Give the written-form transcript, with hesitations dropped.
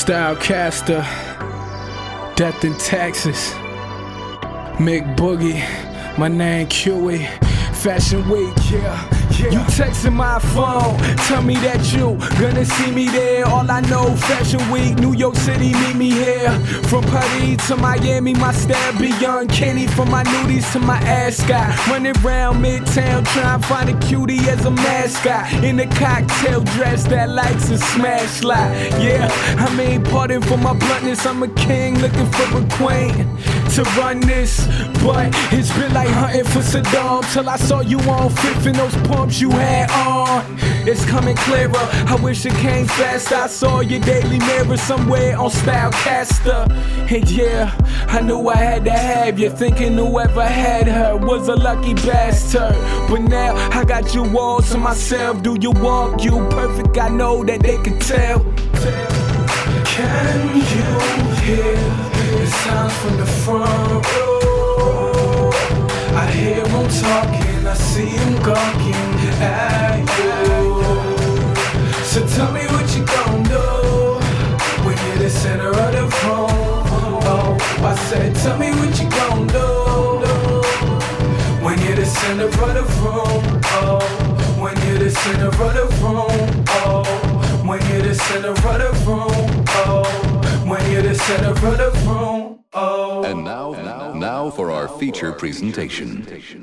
Stylecaster, Death in Texas, Mick Boogie, my name Q.E. Fashion Week, yeah. You texting my phone, tell me that you gonna see me there. All I know, Fashion Week, New York City, meet me here. From Paris to Miami, my style beyond Kenny. From my nudies to my ascot, running around Midtown trying to find a cutie as a mascot. In a cocktail dress that likes a smash lot. Yeah, I mean, pardon for my bluntness, I'm a king looking for a queen to run this. But it's been like hunting for Saddam till I saw you on Fifth in those pumps you had on. It's coming clearer, I wish it came faster. I saw your daily mirror somewhere on Stylecaster. And yeah, I knew I had to have you, thinking whoever had her was a lucky bastard. But now I got you all to myself. Do you walk you perfect? I know that they can tell. Can you hear the sounds from the front row? I hear them talking, I see them gawking at you. So tell me what you gon' do when you're the center of the room. Oh, I said tell me what you gon' do when you're the center of the room. Oh, when you're the center of the room. Oh, when you're the center of the room. Oh, when you're the center of the room. Oh. And now for our feature presentation.